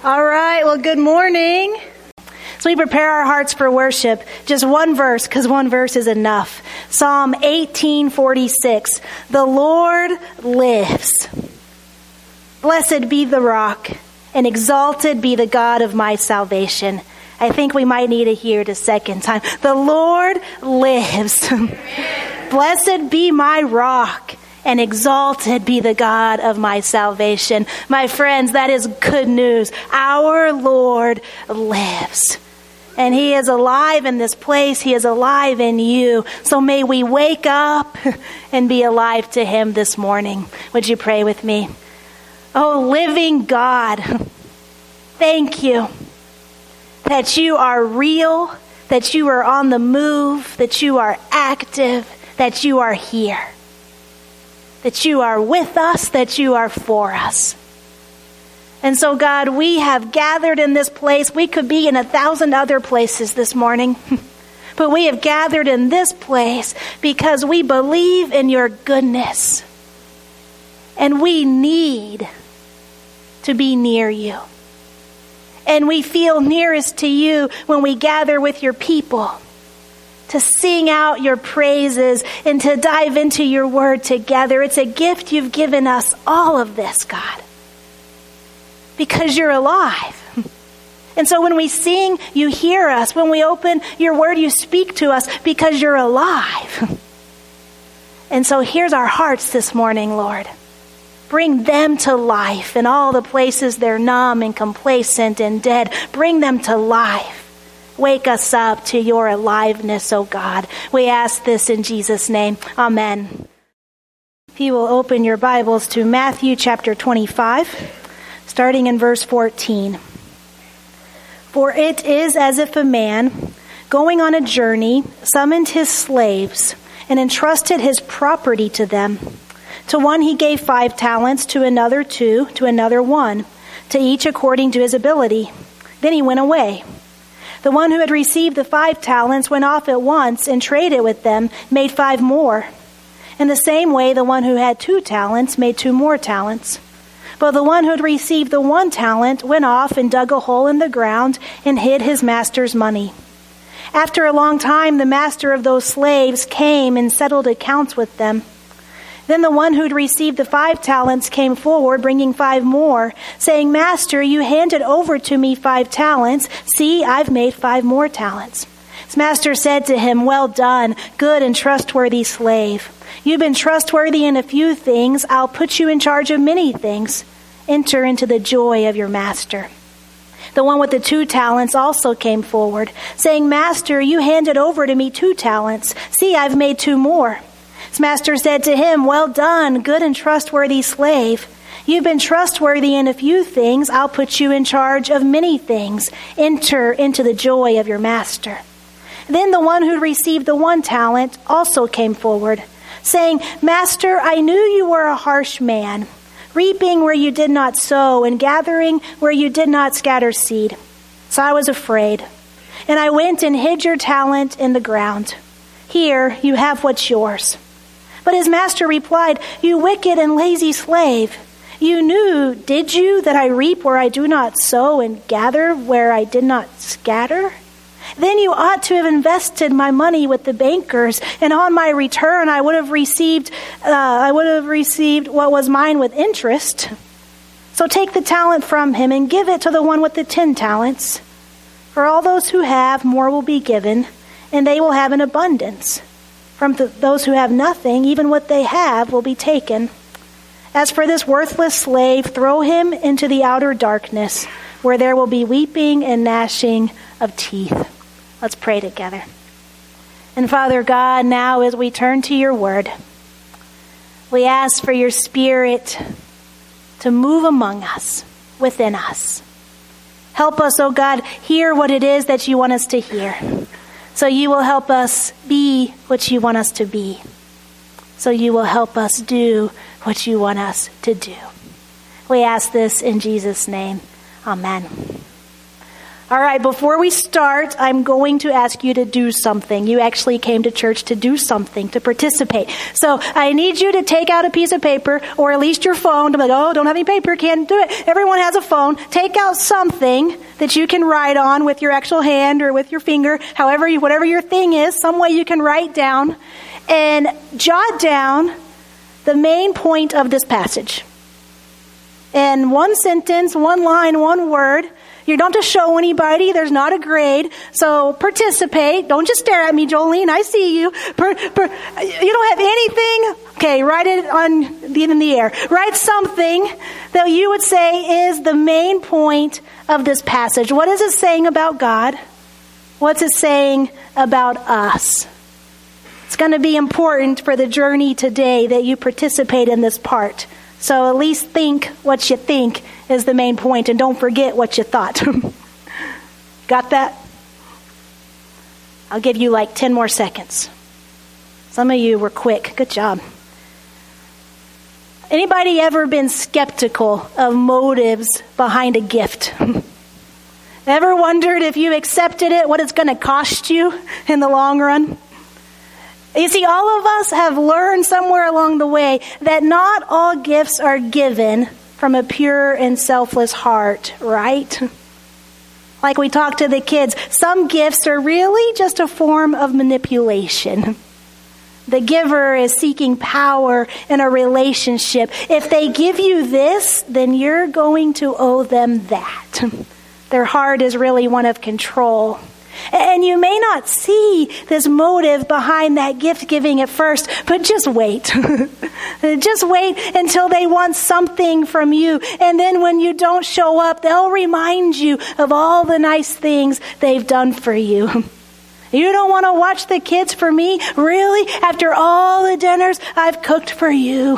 All right, well, good morning. So we prepare our hearts for worship. Just one verse, because one verse is enough. Psalm 18:46. The Lord lives. Blessed be the rock, and exalted be the God of my salvation. I think we might need to hear it a second time. The Lord lives. Blessed be my rock, and exalted be the God of my salvation. My friends, that is good news. Our Lord lives. And He is alive in this place. He is alive in you. So may we wake up and be alive to Him this morning. Would you pray with me? Oh, living God, thank you that you are real, that you are on the move, that you are active, that you are here. That you are with us, that you are for us. And so, God, we have gathered in this place. We could be in 1,000 other places this morning. But we have gathered in this place because we believe in your goodness. And we need to be near you. And we feel nearest to you when we gather with your people, to sing out your praises and to dive into your word together. It's a gift you've given us, all of this, God, because you're alive. And so when we sing, you hear us. When we open your word, you speak to us because you're alive. And so here's our hearts this morning, Lord. Bring them to life in all the places they're numb and complacent and dead. Bring them to life. Wake us up to your aliveness, oh God. We ask this in Jesus' name. Amen. If you will open your Bibles to Matthew chapter 25, starting in verse 14. For it is as if a man, going on a journey, summoned his slaves and entrusted his property to them. To one he gave 5 talents, to another 2, to another 1, to each according to his ability. Then he went away. The one who had received the 5 talents went off at once and traded with them, made 5 more. In the same way, the one who had 2 talents made 2 more talents. But the one who had received the 1 talent went off and dug a hole in the ground and hid his master's money. After a long time, the master of those slaves came and settled accounts with them. Then the one who had received the 5 talents came forward, bringing 5 more, saying, Master, you handed over to me 5 talents. See, I've made 5 more talents. His master said to him, Well done, good and trustworthy slave. You've been trustworthy in a few things. I'll put you in charge of many things. Enter into the joy of your master. The one with the 2 talents also came forward, saying, Master, you handed over to me 2 talents. See, I've made 2 more. His master said to him, Well done, good and trustworthy slave. You've been trustworthy in a few things. I'll put you in charge of many things. Enter into the joy of your master. Then the one who received the 1 talent also came forward, saying, Master, I knew you were a harsh man, reaping where you did not sow and gathering where you did not scatter seed. So I was afraid, and I went and hid your talent in the ground. Here you have what's yours. But his master replied, You wicked and lazy slave, you knew, did you, that I reap where I do not sow and gather where I did not scatter? Then you ought to have invested my money with the bankers, and on my return I would have received what was mine with interest. So take the talent from him and give it to the one with the 10 talents. For all those who have, more will be given, and they will have an abundance. From those who have nothing, even what they have will be taken. As for this worthless slave, throw him into the outer darkness, where there will be weeping and gnashing of teeth. Let's pray together. And Father God, now as we turn to your word, we ask for your Spirit to move among us, within us. Help us, oh God, hear what it is that you want us to hear. So you will help us be what you want us to be. So you will help us do what you want us to do. We ask this in Jesus' name. Amen. All right, before we start, I'm going to ask you to do something. You actually came to church to do something, to participate. So I need you to take out a piece of paper, or at least your phone. I'm like, oh, don't have any paper, can't do it. Everyone has a phone. Take out something that you can write on with your actual hand or with your finger, whatever your thing is, some way you can write down, and jot down the main point of this passage. In one sentence, one line, one word. You don't have to show anybody. There's not a grade. So participate. Don't just stare at me, Jolene. I see you. You don't have anything? Okay, write it in the air. Write something that you would say is the main point of this passage. What is it saying about God? What's it saying about us? It's going to be important for the journey today that you participate in this part. So at least think what you think is the main point, and don't forget what you thought. Got that? I'll give you like 10 more seconds. Some of you were quick. Good job. Anybody ever been skeptical of motives behind a gift? Ever wondered if you accepted it, what it's going to cost you in the long run? You see, all of us have learned somewhere along the way that not all gifts are given from a pure and selfless heart, right? Like we talked to the kids, some gifts are really just a form of manipulation. The giver is seeking power in a relationship. If they give you this, then you're going to owe them that. Their heart is really one of control. And you may not see this motive behind that gift giving at first, but just wait. Just wait until they want something from you. And then when you don't show up, they'll remind you of all the nice things they've done for you. You don't want to watch the kids for me? Really? After all the dinners I've cooked for you?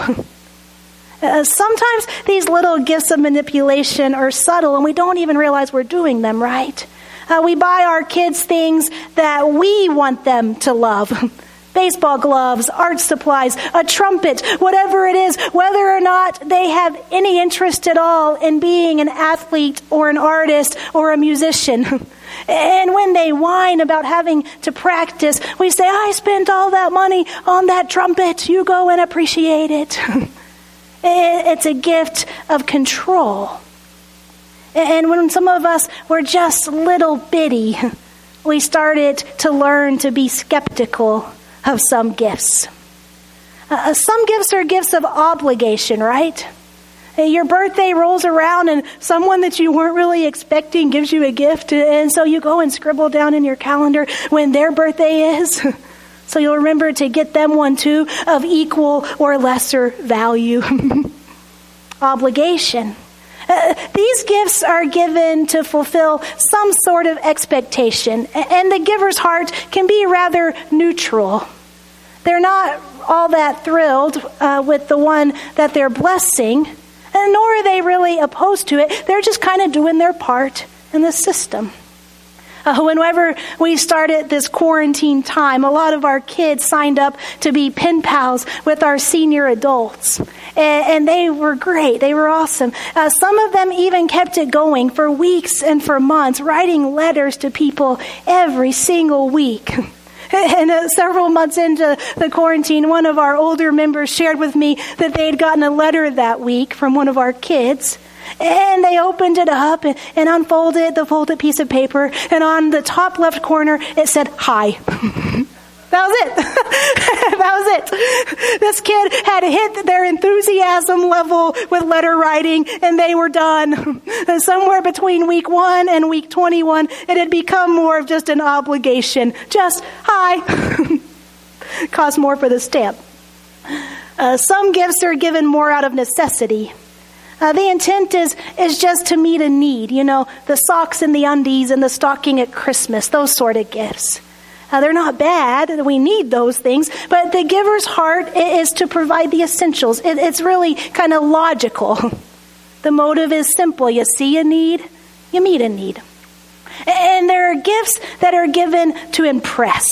Sometimes these little gifts of manipulation are subtle and we don't even realize we're doing them, right? We buy our kids things that we want them to love. Baseball gloves, art supplies, a trumpet, whatever it is, whether or not they have any interest at all in being an athlete or an artist or a musician. And when they whine about having to practice, we say, I spent all that money on that trumpet. You go and appreciate it. It's a gift of control. And when some of us were just little bitty, we started to learn to be skeptical of some gifts. Some gifts are gifts of obligation, right? Your birthday rolls around and someone that you weren't really expecting gives you a gift. And so you go and scribble down in your calendar when their birthday is. So you'll remember to get them one too, of equal or lesser value. Obligation. These gifts are given to fulfill some sort of expectation, and the giver's heart can be rather neutral. They're not all that thrilled with the one that they're blessing, and nor are they really opposed to it. They're just kind of doing their part in the system. Whenever we started this quarantine time, a lot of our kids signed up to be pen pals with our senior adults. And they were great. They were awesome. Some of them even kept it going for weeks and for months, writing letters to people every single week. And several months into the quarantine, one of our older members shared with me that they had gotten a letter that week from one of our kids. And they opened it up and unfolded the folded piece of paper. And on the top left corner, it said, hi. That was it. That was it. This kid had hit their enthusiasm level with letter writing, and they were done. Somewhere between week 1 and week 21, it had become more of just an obligation. Just, hi. Cost more for the stamp. Some gifts are given more out of necessity. The intent is just to meet a need. You know, the socks and the undies and the stocking at Christmas, those sort of gifts. They're not bad. We need those things. But the giver's heart is to provide the essentials. It's really kind of logical. The motive is simple. You see a need, you meet a need. And there are gifts that are given to impress.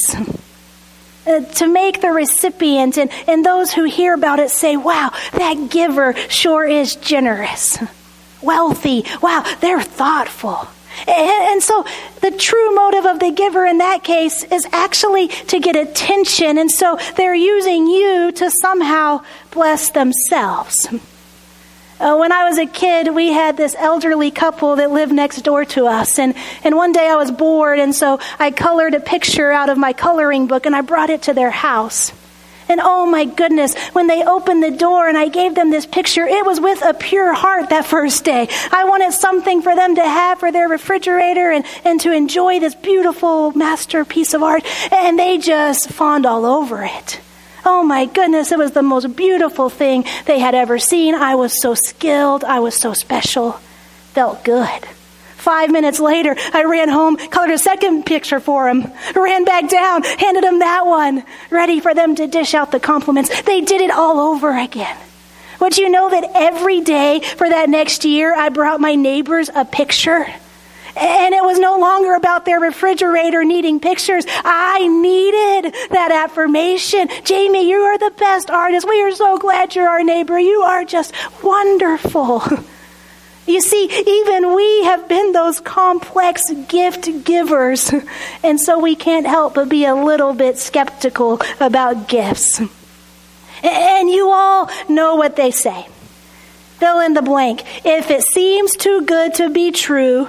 To make the recipient and those who hear about it say, wow, that giver sure is generous. Wealthy. Wow, they're thoughtful. And so the true motive of the giver in that case is actually to get attention. And so they're using you to somehow bless themselves. When I was a kid, we had this elderly couple that lived next door to us. And one day I was bored, and so I colored a picture out of my coloring book, and I brought it to their house. And oh my goodness, when they opened the door and I gave them this picture, it was with a pure heart that first day. I wanted something for them to have for their refrigerator and to enjoy this beautiful masterpiece of art. And they just fawned all over it. Oh my goodness, it was the most beautiful thing they had ever seen. I was so skilled. I was so special. Felt good. 5 minutes later, I ran home, colored a second picture for them, ran back down, handed them that one, ready for them to dish out the compliments. They did it all over again. Would you know that every day for that next year, I brought my neighbors a picture? And it was no longer about their refrigerator needing pictures. I needed that affirmation. Jamie, you are the best artist. We are so glad you're our neighbor. You are just wonderful. You see, even we have been those complex gift givers, and so we can't help but be a little bit skeptical about gifts. And you all know what they say. Fill in the blank. If it seems too good to be true,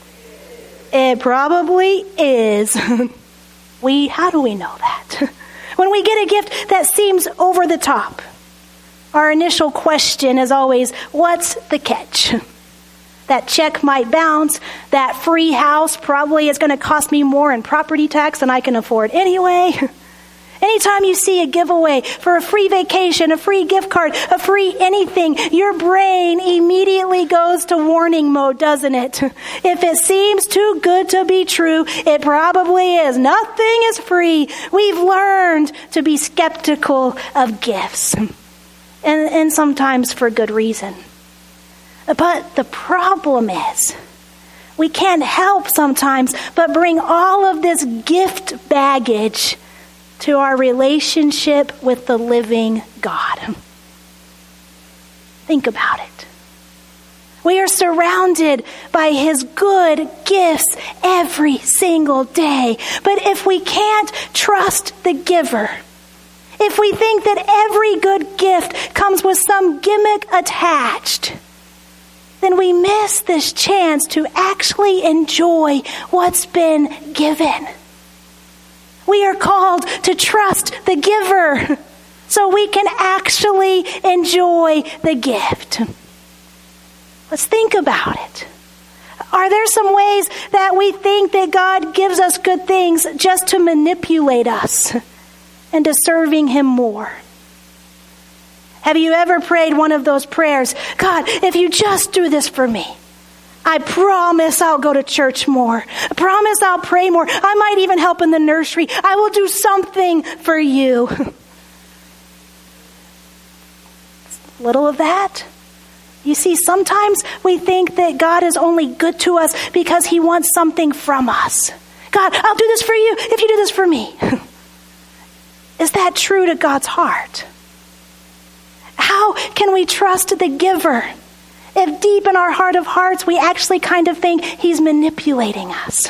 it probably is. How do we know that? When we get a gift that seems over the top, our initial question is always, what's the catch? That check might bounce. That free house probably is going to cost me more in property tax than I can afford anyway. Anytime you see a giveaway for a free vacation, a free gift card, a free anything, your brain immediately goes to warning mode, doesn't it? If it seems too good to be true, it probably is. Nothing is free. We've learned to be skeptical of gifts. And sometimes for good reason. But the problem is, we can't help sometimes but bring all of this gift baggage to our relationship with the living God. Think about it. We are surrounded by His good gifts every single day. But if we can't trust the giver, if we think that every good gift comes with some gimmick attached, then we miss this chance to actually enjoy what's been given. We are called to trust the giver so we can actually enjoy the gift. Let's think about it. Are there some ways that we think that God gives us good things just to manipulate us into serving Him more? Have you ever prayed one of those prayers? God, if you just do this for me, I promise I'll go to church more. I promise I'll pray more. I might even help in the nursery. I will do something for you. Little of that. You see, sometimes we think that God is only good to us because He wants something from us. God, I'll do this for you if you do this for me. Is that true to God's heart? How can we trust the giver if deep in our heart of hearts we actually kind of think He's manipulating us?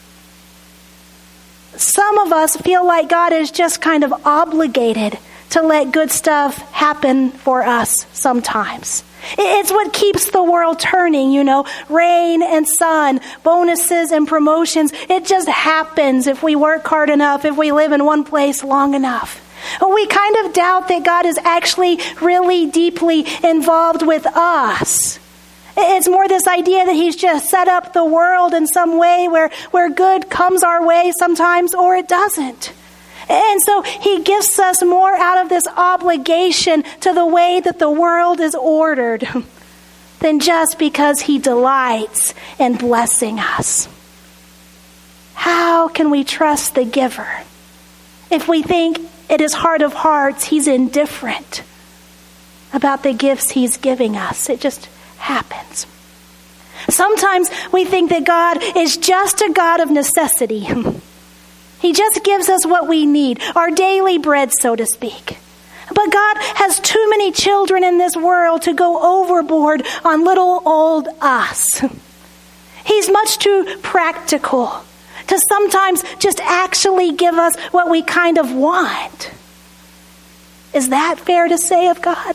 Some of us feel like God is just kind of obligated to let good stuff happen for us sometimes. It's what keeps the world turning, rain and sun, bonuses and promotions. It just happens if we work hard enough, if we live in one place long enough. We kind of doubt that God is actually really deeply involved with us. It's more this idea that He's just set up the world in some way where good comes our way sometimes or it doesn't. And so He gives us more out of this obligation to the way that the world is ordered than just because He delights in blessing us. How can we trust the giver if we think in His heart of hearts He's indifferent about the gifts He's giving us? It just happens. Sometimes we think that God is just a God of necessity. He just gives us what we need, our daily bread, so to speak. But God has too many children in this world to go overboard on little old us. He's much too practical to sometimes just actually give us what we kind of want. Is that fair to say of God?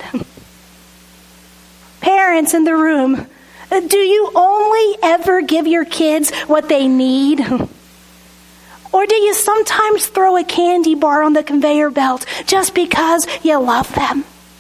Parents in the room, do you only ever give your kids what they need? Or do you sometimes throw a candy bar on the conveyor belt just because you love them?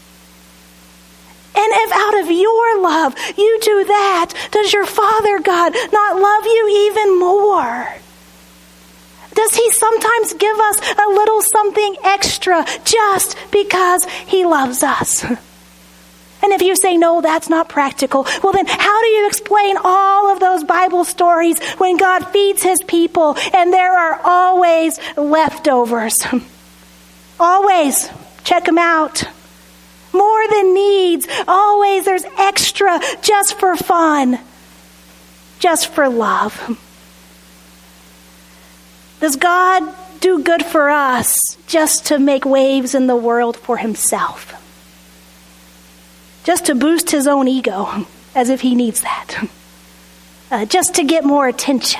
And if out of your love you do that, does your Father God not love you even more? Does he sometimes give us a little something extra just because he loves us? And if you say, no, that's not practical, well then how do you explain all of those Bible stories when God feeds his people and there are always leftovers? Always. Check them out. More than needs. Always there's extra just for fun. Just for love. Does God do good for us just to make waves in the world for himself? Just to boost his own ego, as if he needs that. Just to get more attention.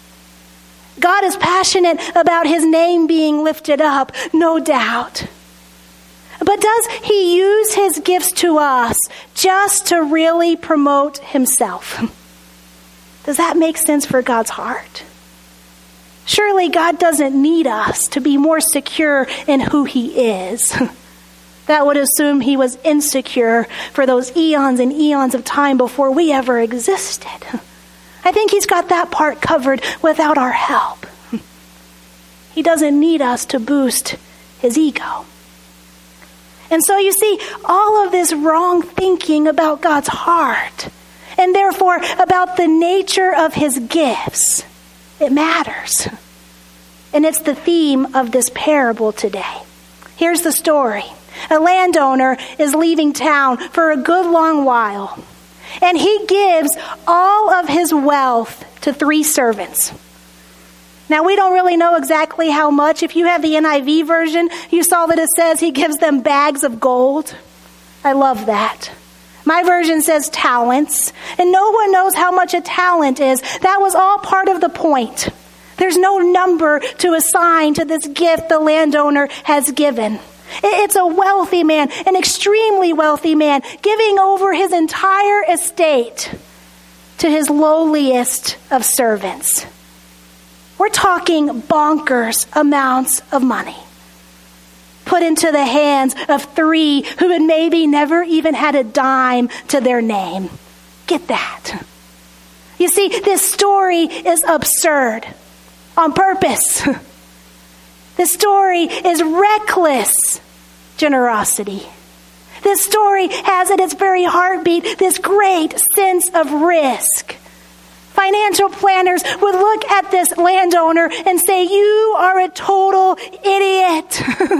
God is passionate about his name being lifted up, no doubt. But does he use his gifts to us just to really promote himself? Does that make sense for God's heart? Surely God doesn't need us to be more secure in who he is. That would assume he was insecure for those eons and eons of time before we ever existed. I think he's got that part covered without our help. He doesn't need us to boost his ego. And so you see, all of this wrong thinking about God's heart, and therefore about the nature of his gifts, it matters. And it's the theme of this parable today. Here's the story. A landowner is leaving town for a good long while, and he gives all of his wealth to 3 servants. Now, we don't really know exactly how much. If you have the NIV version, you saw that it says he gives them bags of gold. I love that. My version says talents, and no one knows how much a talent is. That was all part of the point. There's no number to assign to this gift the landowner has given. It's a wealthy man, an extremely wealthy man, giving over his entire estate to his lowliest of servants. We're talking bonkers amounts of money put into the hands of 3 who had maybe never even had a dime to their name. Get that? You see, this story is absurd on purpose. This story is reckless generosity. This story has at its very heartbeat this great sense of risk. Financial planners would look at this landowner and say, you are a total idiot.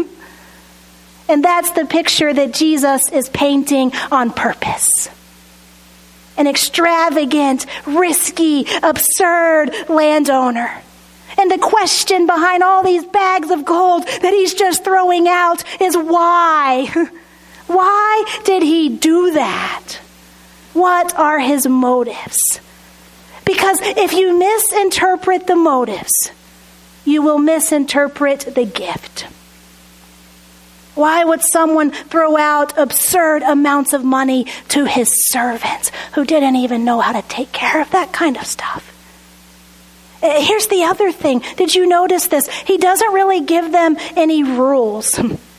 And that's the picture that Jesus is painting on purpose. An extravagant, risky, absurd landowner. And the question behind all these bags of gold that he's just throwing out is why? Why did he do that? What are his motives? Because if you misinterpret the motives, you will misinterpret the gift. Why would someone throw out absurd amounts of money to his servants who didn't even know how to take care of that kind of stuff? Here's the other thing. Did you notice this? He doesn't really give them any rules.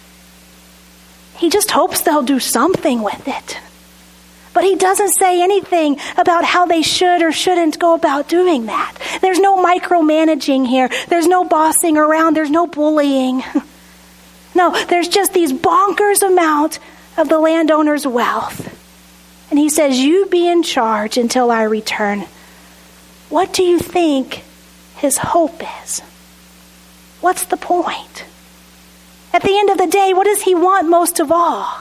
He just hopes they'll do something with it. But he doesn't say anything about how they should or shouldn't go about doing that. There's no micromanaging here. There's no bossing around. There's no bullying. No, there's just these bonkers amount of the landowner's wealth. And he says, you be in charge until I return. What do you think his hope is? What's the point? At the end of the day, what does he want most of all?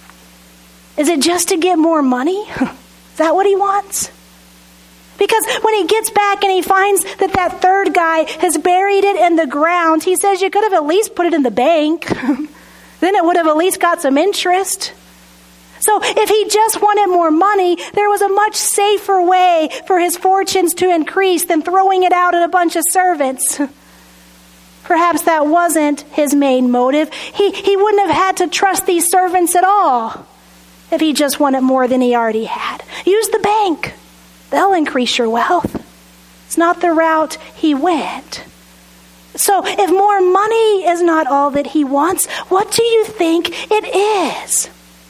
Is it just to get more money? Is that what he wants? Because when he gets back and he finds that that third guy has buried it in the ground, he says, you could have at least put it in the bank. Then it would have at least got some interest. So if he just wanted more money, there was a much safer way for his fortunes to increase than throwing it out at a bunch of servants. Perhaps that wasn't his main motive. He wouldn't have had to trust these servants at all if he just wanted more than he already had. Use the bank. They'll increase your wealth. It's not the route he went. So if more money is not all that he wants, what do you think it is?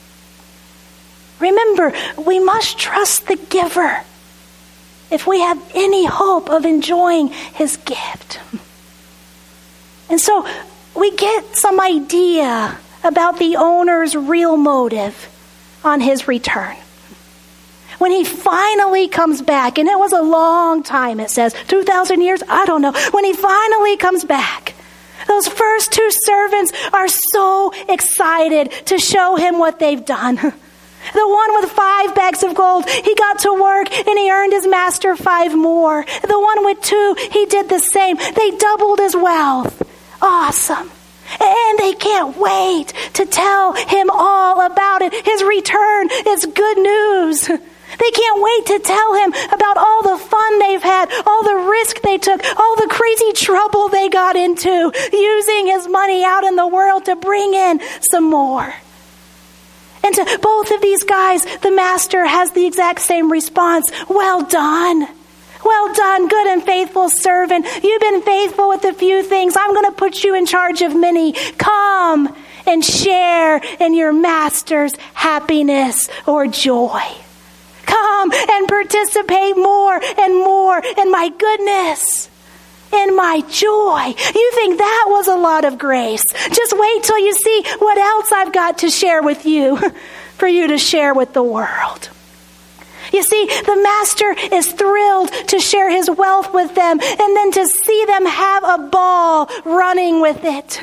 Remember, we must trust the giver if we have any hope of enjoying his gift. And so we get some idea about the owner's real motive on his return. When he finally comes back, and it was a long time, it says, 2,000 years, I don't know. When he finally comes back, those first two servants are so excited to show him what they've done. The one with 5 bags of gold, he got to work and he earned his master 5 more. The one with 2, he did the same. They doubled his wealth. Awesome. And they can't wait to tell him all about it. His return is good news. They can't wait to tell him about all the fun they've had, all the risk they took, all the crazy trouble they got into, using his money out in the world to bring in some more. And to both of these guys, the master has the exact same response. Well done. Well done, good and faithful servant. You've been faithful with a few things. I'm going to put you in charge of many. Come and share in your master's happiness or joy. Come and participate more and more in my goodness, in my joy. You think that was a lot of grace? Just wait till you see what else I've got to share with you for you to share with the world. You see, the master is thrilled to share his wealth with them and then to see them have a ball running with it.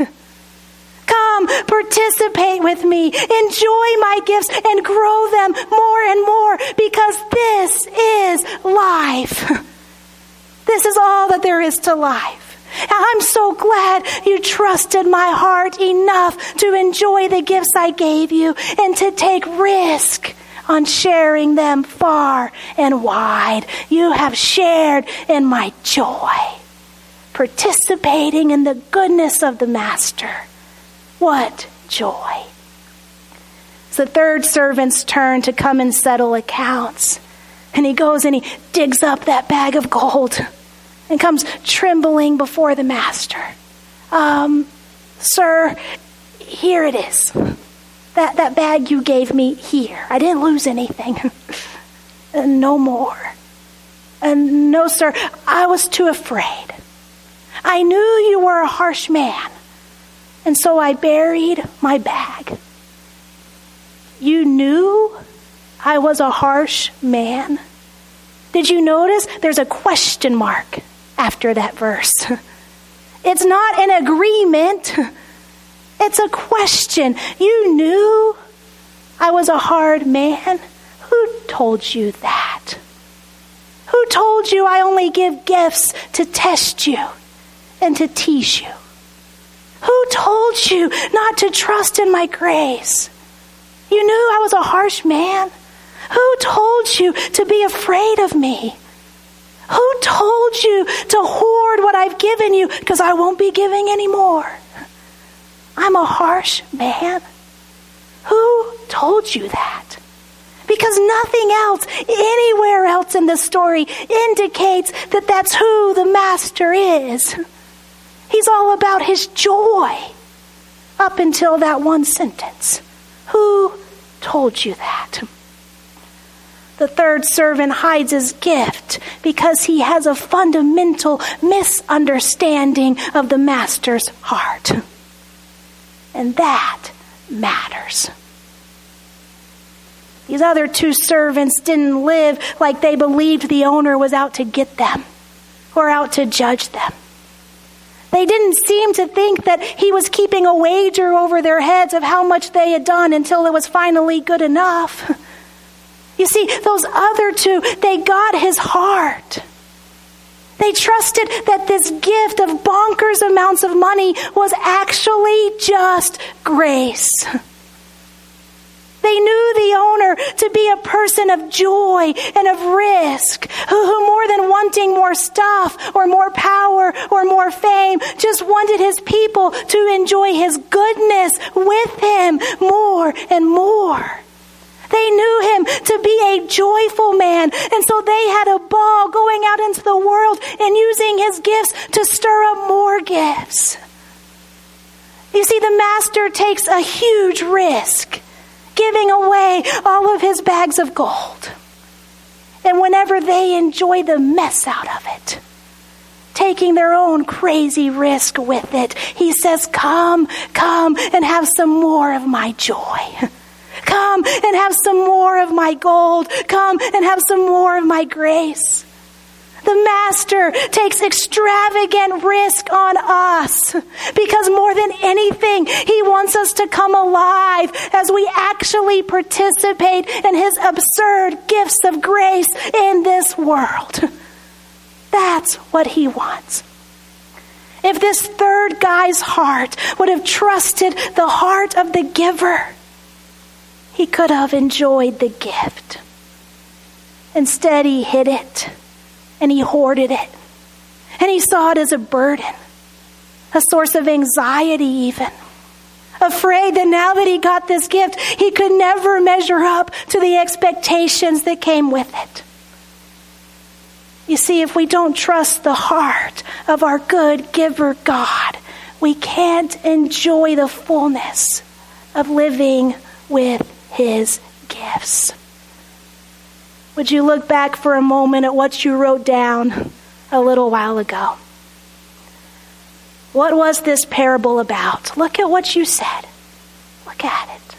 Come, participate with me, enjoy my gifts, and grow them more and more, because this is life. This is all that there is to life. I'm so glad you trusted my heart enough to enjoy the gifts I gave you and to take risk on sharing them far and wide. You have shared in my joy, participating in the goodness of the master. What joy. It's the third servant's turn to come and settle accounts. And he goes and he digs up that bag of gold and comes trembling before the master. Sir, here it is. That bag you gave me here. I didn't lose anything. No more. No, sir, I was too afraid. I knew you were a harsh man. And so I buried my bag. You knew I was a harsh man? Did you notice there's a question mark after that verse? It's not an agreement. It's a question. You knew I was a hard man? Who told you that? Who told you I only give gifts to test you and to tease you? Who told you not to trust in my grace? You knew I was a harsh man. Who told you to be afraid of me? Who told you to hoard what I've given you because I won't be giving anymore? I'm a harsh man. Who told you that? Because nothing else, anywhere else in the story indicates that that's who the master is. He's all about his joy up until that one sentence. Who told you that? The third servant hides his gift because he has a fundamental misunderstanding of the master's heart. And that matters. These other two servants didn't live like they believed the owner was out to get them or out to judge them. They didn't seem to think that he was keeping a wager over their heads of how much they had done until it was finally good enough. You see, those other two, they got his heart. They trusted that this gift of bonkers amounts of money was actually just grace. They knew the owner to be a person of joy and of risk, who more than wanting more stuff or more power or more fame, just wanted his people to enjoy his goodness with him more and more. They knew him to be a joyful man, and so they had a ball going out into the world and using his gifts to stir up more gifts. You see, the master takes a huge risk, giving away all of his bags of gold. And whenever they enjoy the mess out of it, taking their own crazy risk with it, he says, come and have some more of my joy. Come and have some more of my gold. Come and have some more of my grace. The master takes extravagant risk on us because more than anything, he wants us to come alive as we actually participate in his absurd gifts of grace in this world. That's what he wants. If this third guy's heart would have trusted the heart of the giver, he could have enjoyed the gift. Instead, he hid it. And he hoarded it. And he saw it as a burden, a source of anxiety even. Afraid that now that he got this gift, he could never measure up to the expectations that came with it. You see, if we don't trust the heart of our good giver God, we can't enjoy the fullness of living with his gifts. Would you look back for a moment at what you wrote down a little while ago? What was this parable about? Look at what you said. Look at it.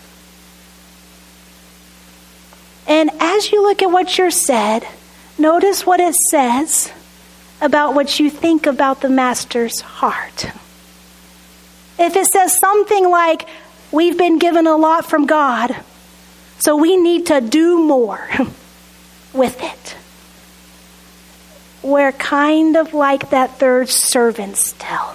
And as you look at what you said, notice what it says about what you think about the master's heart. If it says something like, we've been given a lot from God, so we need to do more with it. We're kind of like that third servant still.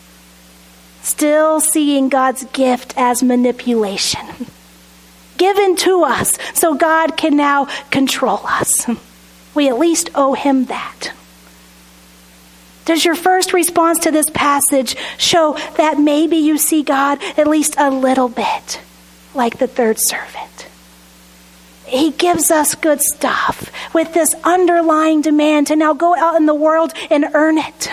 Still seeing God's gift as manipulation. Given to us so God can now control us. We at least owe him that. Does your first response to this passage show that maybe you see God at least a little bit like the third servant? He gives us good stuff with this underlying demand to now go out in the world and earn it.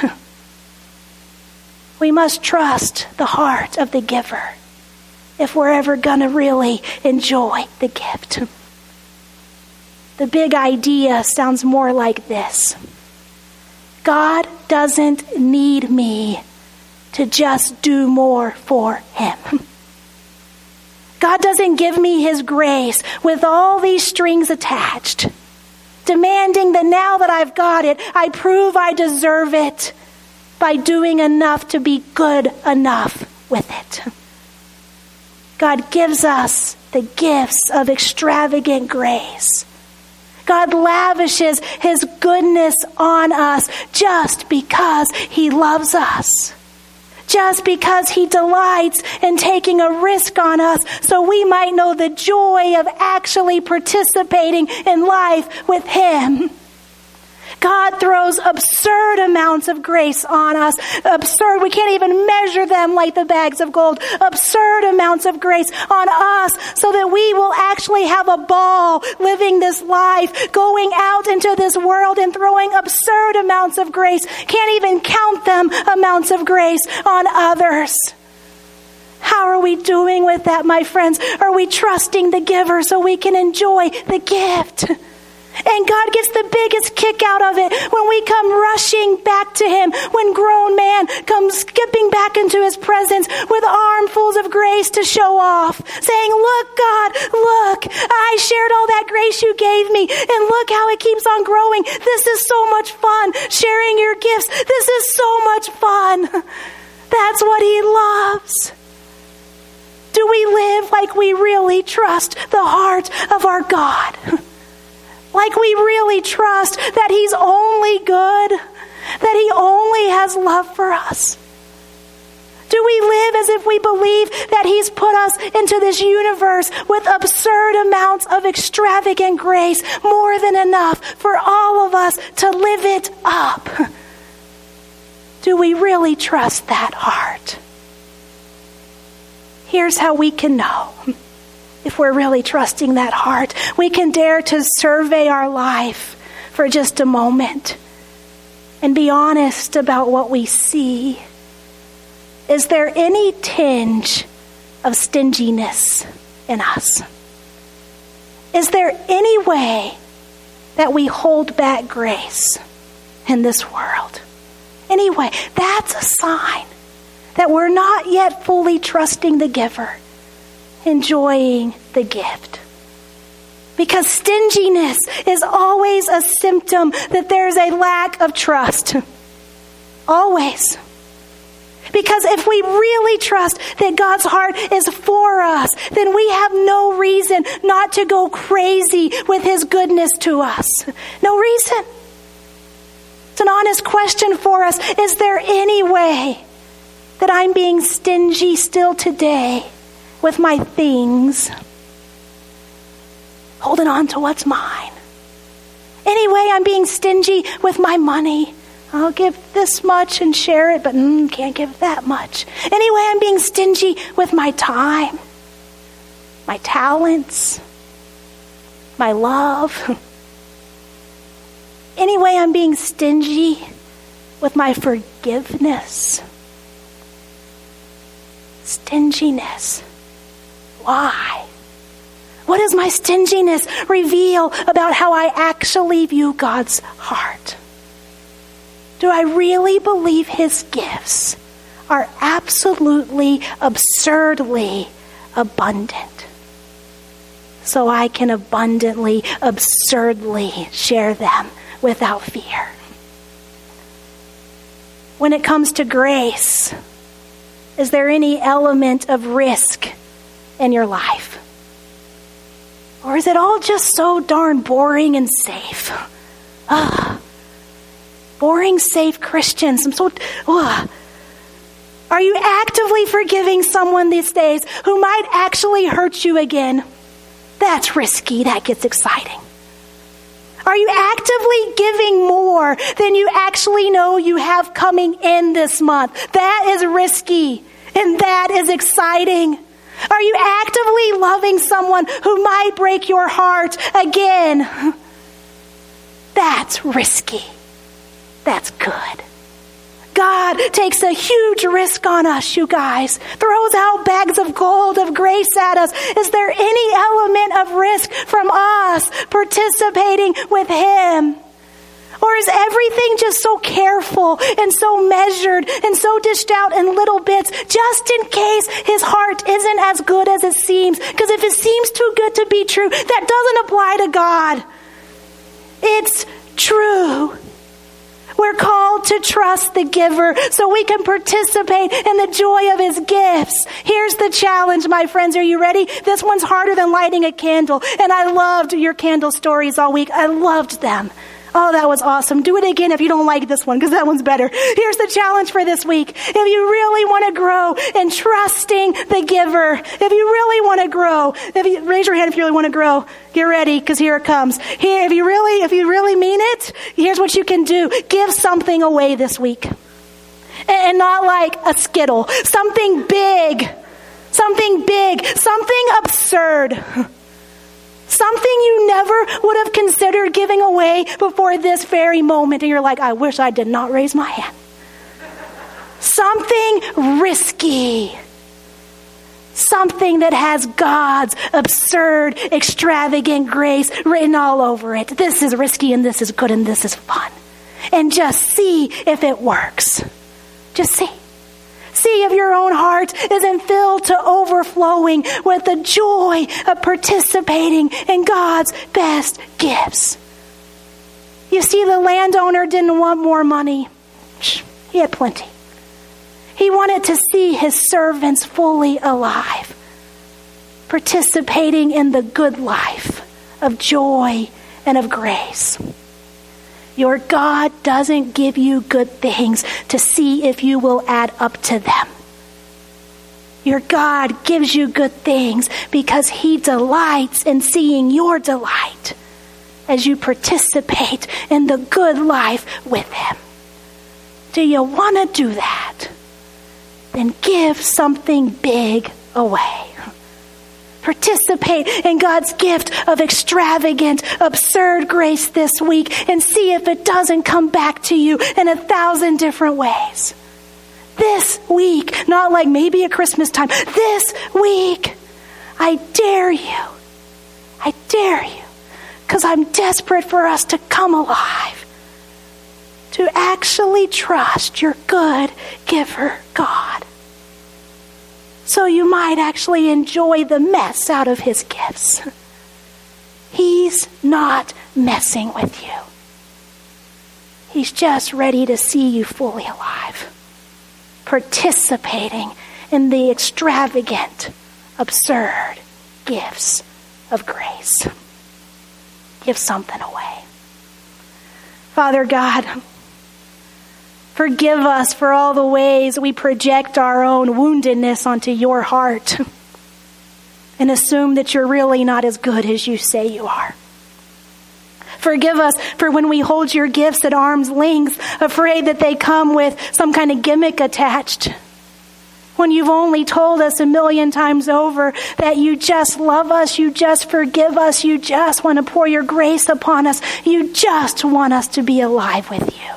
We must trust the heart of the giver if we're ever going to really enjoy the gift. The big idea sounds more like this. God doesn't need me to just do more for him. God doesn't give me his grace with all these strings attached, demanding that now that I've got it, I prove I deserve it by doing enough to be good enough with it. God gives us the gifts of extravagant grace. God lavishes his goodness on us just because he loves us. Just because he delights in taking a risk on us so we might know the joy of actually participating in life with him. God throws absurd amounts of grace on us. Absurd. We can't even measure them like the bags of gold. Absurd amounts of grace on us so that we will actually have a ball living this life, going out into this world and throwing absurd amounts of grace. Can't even count them amounts of grace on others. How are we doing with that, my friends? Are we trusting the giver so we can enjoy the gift? And God gets the biggest kick out of it when we come rushing back to him, when grown man comes skipping back into his presence with armfuls of grace to show off, saying, look, God, look, I shared all that grace you gave me, and look how it keeps on growing. This is so much fun, sharing your gifts. This is so much fun. That's what he loves. Do we live like we really trust the heart of our God? Like we really trust that he's only good, that he only has love for us. Do we live as if we believe that he's put us into this universe with absurd amounts of extravagant grace, more than enough for all of us to live it up? Do we really trust that heart? Here's how we can know if we're really trusting that heart. We can dare to survey our life for just a moment and be honest about what we see. Is there any tinge of stinginess in us? Is there any way that we hold back grace in this world? Anyway, that's a sign that we're not yet fully trusting the giver, enjoying the gift. Because stinginess is always a symptom that there's a lack of trust. Always. Because if we really trust that God's heart is for us, then we have no reason not to go crazy with his goodness to us. No reason. It's an honest question for us. Is there any way that I'm being stingy still today with my things? Holding on to what's mine. Any way I'm being stingy with my money? I'll give this much and share it, but can't give that much. Anyway, I'm being stingy with my time, my talents, my love. Anyway, I'm being stingy with my forgiveness. Stinginess. Why? What does my stinginess reveal about how I actually view God's heart? Do I really believe his gifts are absolutely, absurdly abundant? So I can abundantly, absurdly share them without fear. When it comes to grace, is there any element of risk in your life? Or is it all just so darn boring and safe? Boring, safe Christians. Are you actively forgiving someone these days who might actually hurt you again? That's risky. That gets exciting. Are you actively giving more than you actually know you have coming in this month? That is risky, and that is exciting. Are you actively loving someone who might break your heart again? That's risky. That's good. God takes a huge risk on us, you guys. Throws out bags of gold of grace at us. Is there any element of risk from us participating with him? Or is everything just so careful and so measured and so dished out in little bits just in case his heart isn't as good as it seems? Because if it seems too good to be true, that doesn't apply to God. It's true. We're called to trust the giver so we can participate in the joy of his gifts. Here's the challenge, my friends. Are you ready? This one's harder than lighting a candle. And I loved your candle stories all week. I loved them. Oh, that was awesome. Do it again if you don't like this one, because that one's better. Here's the challenge for this week. If you really want to grow in trusting the giver, if you really want to grow, raise your hand if you really want to grow. Get ready, because here it comes. Here, if you really mean it, here's what you can do. Give something away this week. And not like a Skittle. Something big. Something absurd. Something you never would have considered giving away before this very moment. And you're like, I wish I did not raise my hand. Something risky. Something that has God's absurd, extravagant grace written all over it. This is risky and this is good and this is fun. And just see if it works. Just see. See if your own heart isn't filled to overflowing with the joy of participating in God's best gifts. You see, the landowner didn't want more money. He had plenty. He wanted to see his servants fully alive, participating in the good life of joy and of grace. Your God doesn't give you good things to see if you will add up to them. Your God gives you good things because he delights in seeing your delight as you participate in the good life with him. Do you want to do that? Then give something big away. Participate in God's gift of extravagant, absurd grace this week and see if it doesn't come back to you in 1,000 different ways. This week, not like maybe at Christmas time, this week, I dare you, because I'm desperate for us to come alive, to actually trust your good giver, God. So you might actually enjoy the mess out of his gifts. He's not messing with you. He's just ready to see you fully alive, participating in the extravagant, absurd gifts of grace. Give something away. Father God, forgive us for all the ways we project our own woundedness onto your heart and assume that you're really not as good as you say you are. Forgive us for when we hold your gifts at arm's length, afraid that they come with some kind of gimmick attached. When you've only told us 1,000,000 times over that you just love us, you just forgive us, you just want to pour your grace upon us, you just want us to be alive with you.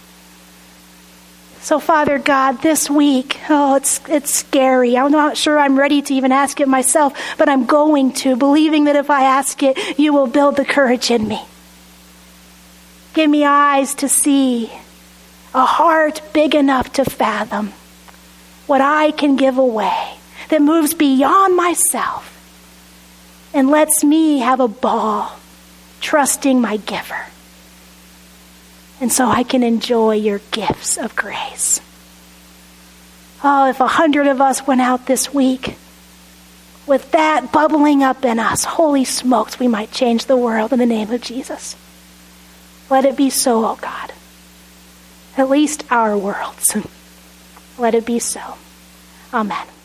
So Father God, this week, it's scary. I'm not sure I'm ready to even ask it myself, but I'm going to, believing that if I ask it, you will build the courage in me. Give me eyes to see, a heart big enough to fathom what I can give away that moves beyond myself and lets me have a ball trusting my giver. And so I can enjoy your gifts of grace. Oh, if 100 of us went out this week with that bubbling up in us, holy smokes, we might change the world in the name of Jesus. Let it be so, oh God. At least our worlds. Let it be so. Amen.